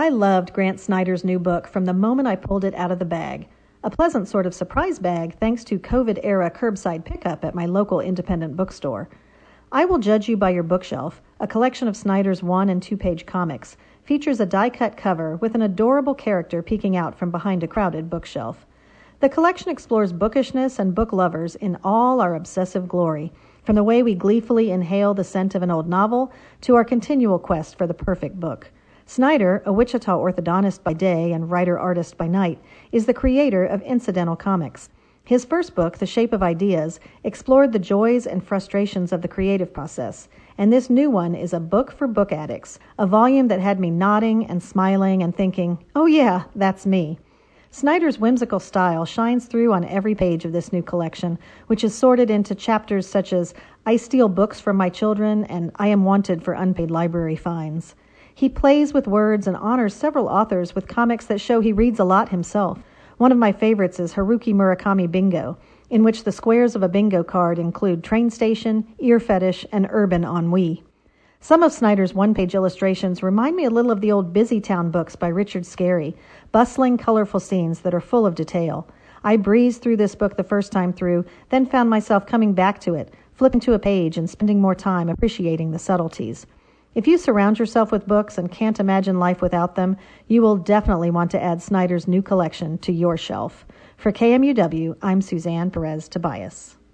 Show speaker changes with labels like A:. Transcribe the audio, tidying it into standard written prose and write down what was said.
A: I loved Grant Snider's new book from the moment I pulled it out of the bag. A pleasant sort of surprise bag thanks to COVID-era curbside pickup at my local independent bookstore. I Will Judge You by Your Bookshelf, a collection of Snider's 1- and 2-page comics, features a die-cut cover with an adorable character peeking out from behind a crowded bookshelf. The collection explores bookishness and book lovers in all our obsessive glory, from the way we gleefully inhale the scent of an old novel to our continual quest for the perfect book. Snider, a Wichita orthodontist by day and writer-artist by night, is the creator of Incidental Comics. His first book, The Shape of Ideas, explored the joys and frustrations of the creative process, and this new one is a book for book addicts, a volume that had me nodding and smiling and thinking, oh yeah, that's me. Snider's whimsical style shines through on every page of this new collection, which is sorted into chapters such as I Steal Books from My Children and I Am Wanted for Unpaid Library Fines. He plays with words and honors several authors with comics that show he reads a lot himself. One of my favorites is Haruki Murakami Bingo, in which the squares of a bingo card include train station, ear fetish, and urban ennui. Some of Snider's one-page illustrations remind me a little of the old Busy Town books by Richard Scarry, bustling, colorful scenes that are full of detail. I breezed through this book the first time through, then found myself coming back to it, flipping to a page and spending more time appreciating the subtleties. If you surround yourself with books and can't imagine life without them, you will definitely want to add Snider's new collection to your shelf. For KMUW, I'm Suzanne Perez Tobias.